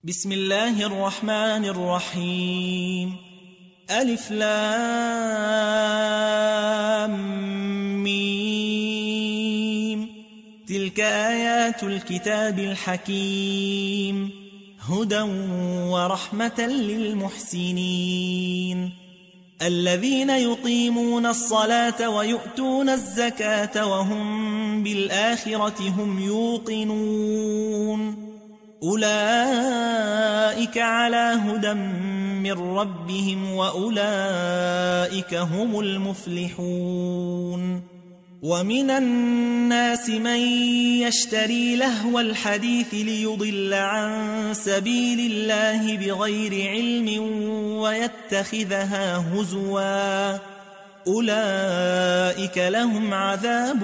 بسم الله الرحمن الرحيم. ألف لام ميم. تلك آيات الكتاب الحكيم، هدى ورحمة للمحسنين الذين يقيمون الصلاة ويؤتون الزكاة وهم بالآخرة هم يوقنون. أولئك على هدى من ربهم وأولئك هم المفلحون. ومن الناس من يشتري لهو الحديث ليضل عن سبيل الله بغير علم ويتخذها هزوا، أولئك لهم عذاب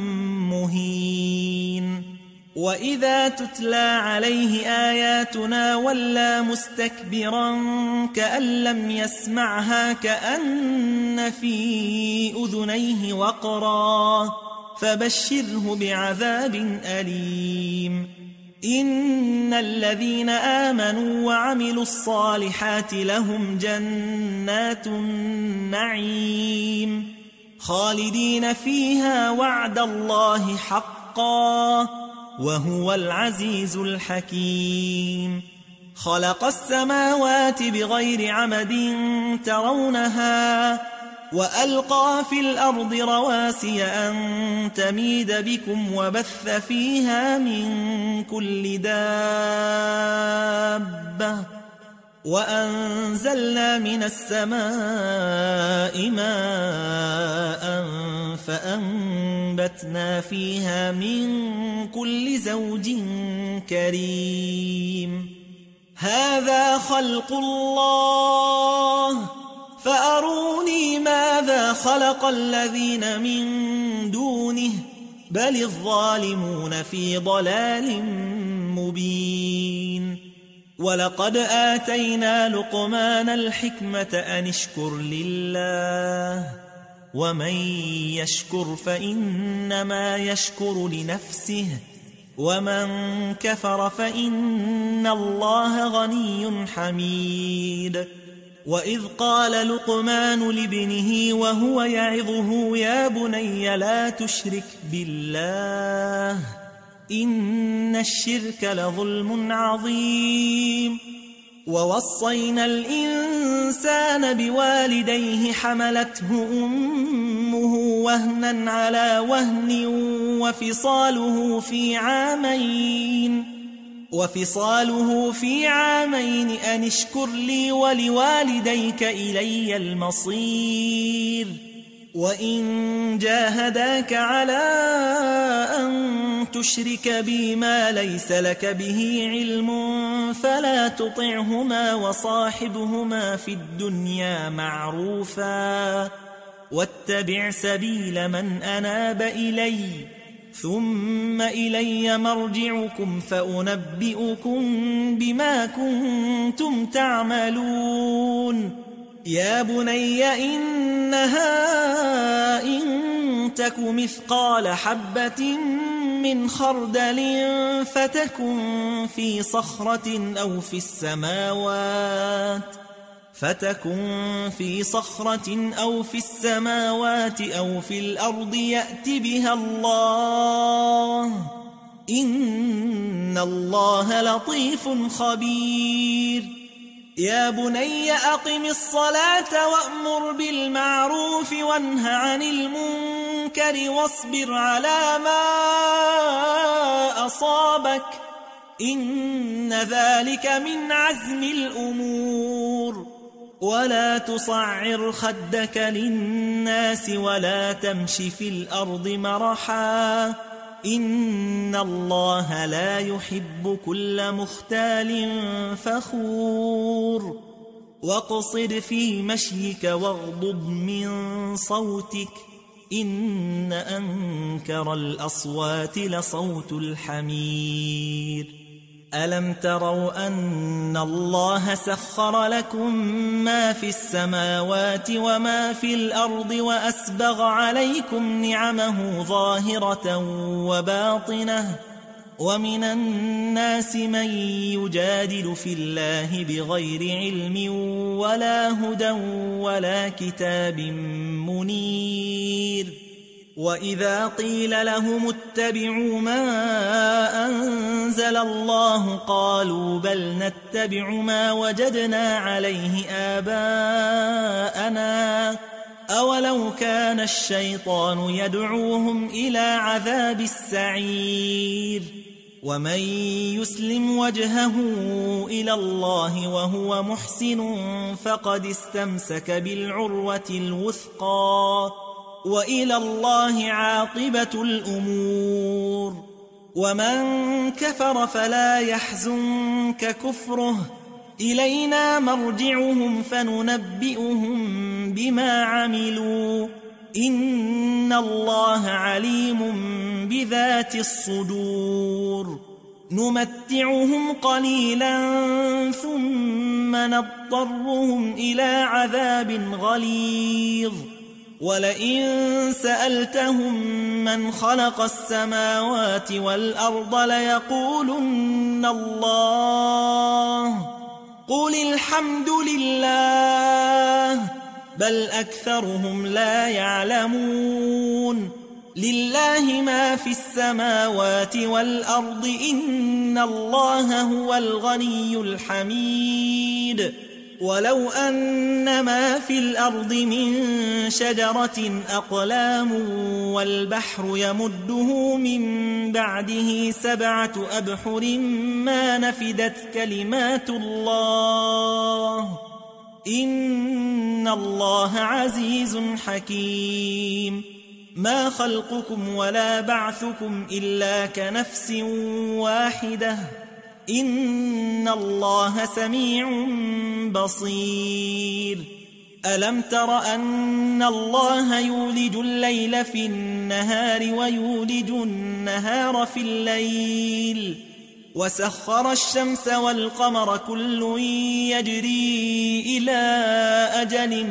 مهين. وإذا تتلى عليه آياتنا ولى مستكبرا كأن لم يسمعها كأن في أذنيه وقرا، فبشره بعذاب أليم. إن الذين آمنوا وعملوا الصالحات لهم جنات النعيم خالدين فيها وعد الله حقا وهو العزيز الحكيم. خلق السماوات بغير عمد ترونها وألقى في الأرض رواسي أن تميد بكم وبث فيها من كل دابة وأنزلنا من السماء ماء فأنبتنا فيها من كل زوج كريم. هذا خلق الله فأروني ماذا خلق الذين من دونه بل الظالمون في ضلال مبين. ولقد آتينا لقمان الحكمة أن اشكر لله ومن يشكر فإنما يشكر لنفسه ومن كفر فإن الله غني حميد. وإذ قال لقمان لابنه وهو يعظه يا بني لا تشرك بالله إن الشرك لظلم عظيم. ووصينا الإنسان بوالديه حملته أمه وهنا على وهن وفصاله في عامين أن اشكر لي ولوالديك إلي المصير. وإن جاهداك على أن تشرك بي ما ليس لك به علم فلا تطعهما وصاحبهما في الدنيا معروفا واتبع سبيل من أناب إلي ثم إلي مرجعكم فأنبئكم بما كنتم تعملون. يا بني إنها إن تك مثقال حبة من خردل فتكن في صخرة أو في السماوات أو في الأرض يأت بها الله إن الله لطيف خبير. يا بني أقم الصلاة وأمر بالمعروف وانه عن المنكر واصبر على ما أصابك إن ذلك من عزم الأمور. ولا تصعر خدك للناس ولا تمش في الأرض مرحا إن الله لا يحب كل مختال فخور. واقصد في مشيك واغضض من صوتك إن أنكر الأصوات لصوت الحمير. ألم تروا أن الله سخر لكم ما في السماوات وما في الأرض وأسبغ عليكم نعمه ظاهرة وباطنة ومن الناس من يجادل في الله بغير علم ولا هدى ولا كتاب منير وإذا قيل لهم اتبعوا ما أنزل الله قالوا بل نتبع ما وجدنا عليه آباءنا أولو كان الشيطان يدعوهم إلى عذاب السعير ومن يسلم وجهه إلى الله وهو محسن فقد استمسك بالعروة الوثقى وإلى الله عاقبة الأمور ومن كفر فلا يحزنك كفره إلينا مرجعهم فننبئهم بما عملوا إن الله عليم بذات الصدور نمتعهم قليلا ثم نضطرهم إلى عذاب غليظ ولئن سألتهم من خلق السماوات والأرض ليقولن الله قل الحمد لله بل أكثرهم لا يعلمون لله ما في السماوات والأرض إن الله هو الغني الحميد ولو أن ما في الأرض من شجرة أقلام والبحر يمده من بعده 7 أبحر ما نفدت كلمات الله إن الله عزيز حكيم ما خلقكم ولا بعثكم إلا كنفس واحدة إن الله سميع بصير ألم تر أن الله يولج الليل في النهار ويولج النهار في الليل وسخر الشمس والقمر كل يجري إلى أجل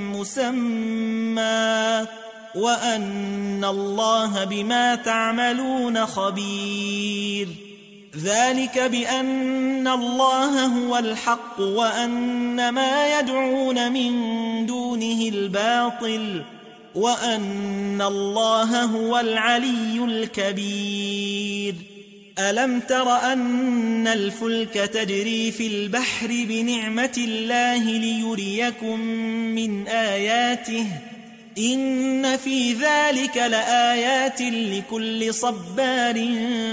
مسمى وأن الله بما تعملون خبير ذلك بأن الله هو الحق وأن ما يدعون من دونه الباطل وأن الله هو العلي الكبير ألم تر أن الفلك تجري في البحر بنعمة الله ليريكم من آياته إن في ذلك لآيات لكل صبار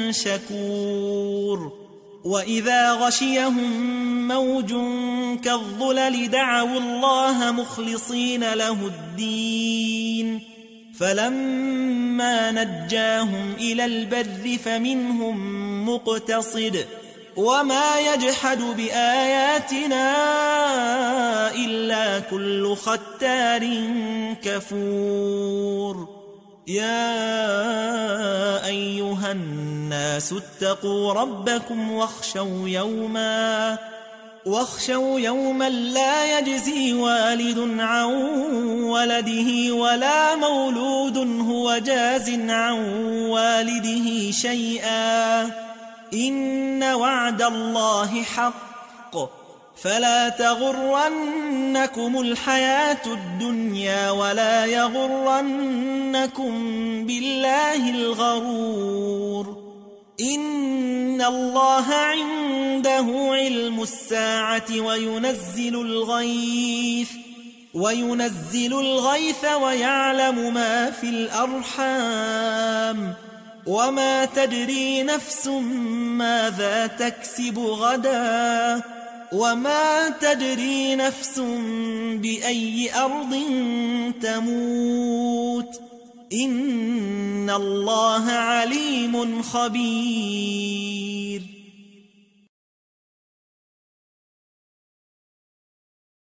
شكور وإذا غشيهم موج كالظلل دعوا الله مخلصين له الدين فلما نجاهم إلى البر فمنهم مقتصد وما يجحد بآياتنا إلا كل ختار كفور يا أيها الناس اتقوا ربكم واخشوا يوما لا يجزي والد عن ولده ولا مولود هو جاز عن والده شيئا إن وعد الله حق فلا تغرنكم الحياة الدنيا ولا يغرنكم بالله الغرور إن الله عنده علم الساعة وينزل الغيث ويعلم ما في الأرحام وما تدري نفس ماذا تكسب غدا وما تدري نفس بأي أرض تموت إن الله عليم خبير